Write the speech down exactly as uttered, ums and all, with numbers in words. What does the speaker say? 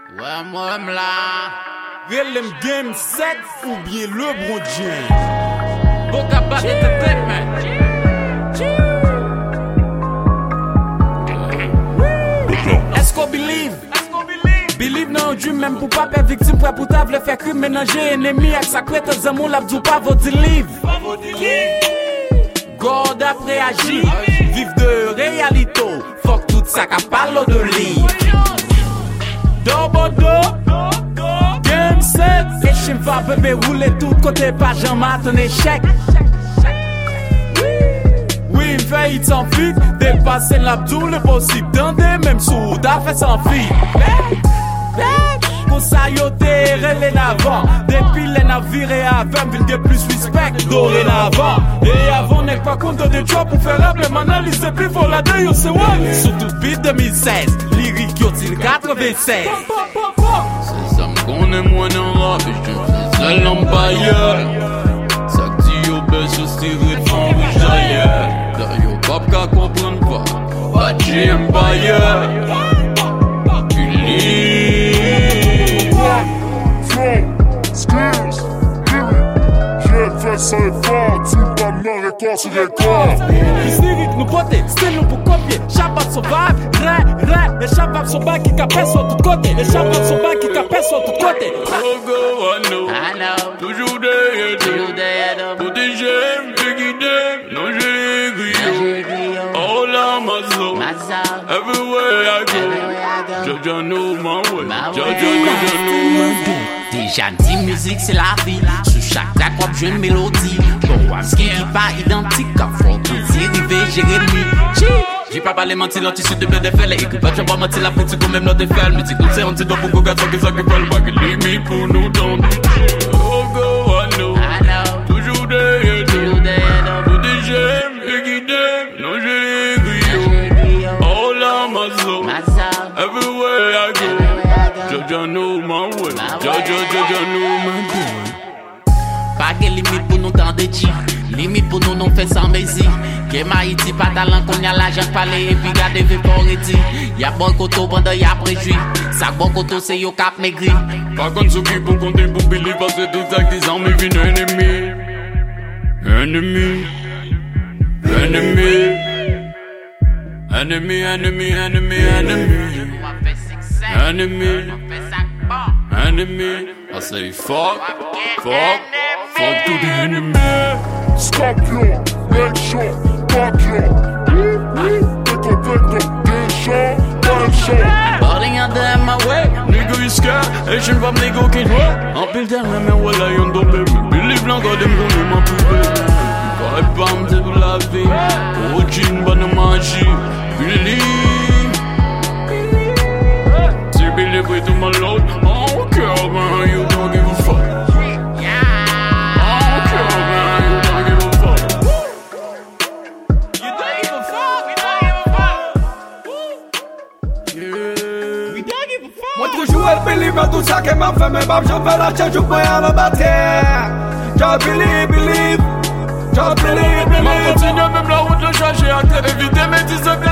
Ouais, moi, là. Relem Game sept ou bien LeBron James. Boca Bat Entertainment. Est-ce qu'on believe? Believe nan dream même pour pas perdre victime pour pour ta vle faire crime ménager ennemi avec sa crête zamon la bdou pas votre livre. God a réagi, vive de réalité. Fuck tout ça qu'a parle de livre. Dobodo, Game sept, et chim va bébé rouler tout côté pas jamais un échec. Oui, il fait it sans fit, dépasser l'abdou le possible d'andé même sous t'as fait sans fit. Pour ça yo t'es relé l'avant. Depuis les navires et avant ville de plus respect dorénavant. Et avant n'est pas compte de choix pour faire rappeler m'analyse et puis voilà de yo c'est ouais. Surtout beat deux mille seize, lyrique yo til quatre-vingt-seize. C'est ça m'connaît moi dans rap et je fais seul en bailleur. Ça que dit yo baisse au style de fond rouge d'ailleurs. D'ailleurs pap qu'à comprendre pas, pas j'aime bailleur. Ça est fort, tu vas me record sur record. Lyrique nous poter, style nous pour copier. Chabat sauvage, rap, rap. Les chabat sauvage qui capent sur tout côté. Les chabat sauvage qui capent sur tout côté. Oh go, I know, I know. Toujours derrière, toujours derrière. Protégé, me guider. Non, j'ai les grilles. All on my soul. Everywhere I go. Jojo know my way. Jojo, Jojo know my way. Déjà dit musique c'est la vie. Sous chaque track wap jwen une mélodie. Bon ce qui pas identique. Faut qu'on s'y arrive Jérémy. J'ai pas parlé mentir dans tissu de blé de fêle. Écoute pas tu vas mentir la petite comme même l'autre de fêle. Mais tu c'est un petit doigt pour qu'on gagne ça qui ça qui fait le bac. Limite pour nous tendre. Oh go I know, I know. Toujours derrière, toujours derrière. Protégé, me guider. Non j'ai les grilles. All on my soul. Everywhere I go. Jojo know my way. Jojo, Jojo know my way. Pas de limite pour nous tendre dire. Limite pour nous non faire sans baiser. Que Haïti pas talent qu'on y a l'argent parler et puis garder veut pas redire. Y'a bon koto pendant y'a préjugé. Ça bon koto c'est yo cap maigri. Par contre ceux qui pour compter pour believe parce que tout ça qui sont mes vins ennemis. Ennemis. Ennemis. Ennemis, ennemis, ennemis, ennemis. Enemy, enemy, I say fuck, fuck, fuck to the enemy. Scorpion, red shot, Scorpion. Take a vector, game shot, one shot. Balling out there my way. Nigga you scared, Asian from nigga qui joue. En pile terre, mais voilà y'en tombe. Believe l'encore dem qu'on est ma poupée. Vibe bam, c'est pour la vie. Oh jean, bonne magie. Believe. Believe with my load. I don't care, man. You don't give a fuck. Yeah. I don't care, man. You don't give a fuck. You don't give a fuck. We don't give a fuck. Yeah. We don't give a fuck. Moi toujours elle believe dans tout ça que m'a fait mes babes. J'en fais la change ou moi à la bataille. Just believe, believe. Just believe, believe. Ma continue même la route de changer à tête. Éviter mes dix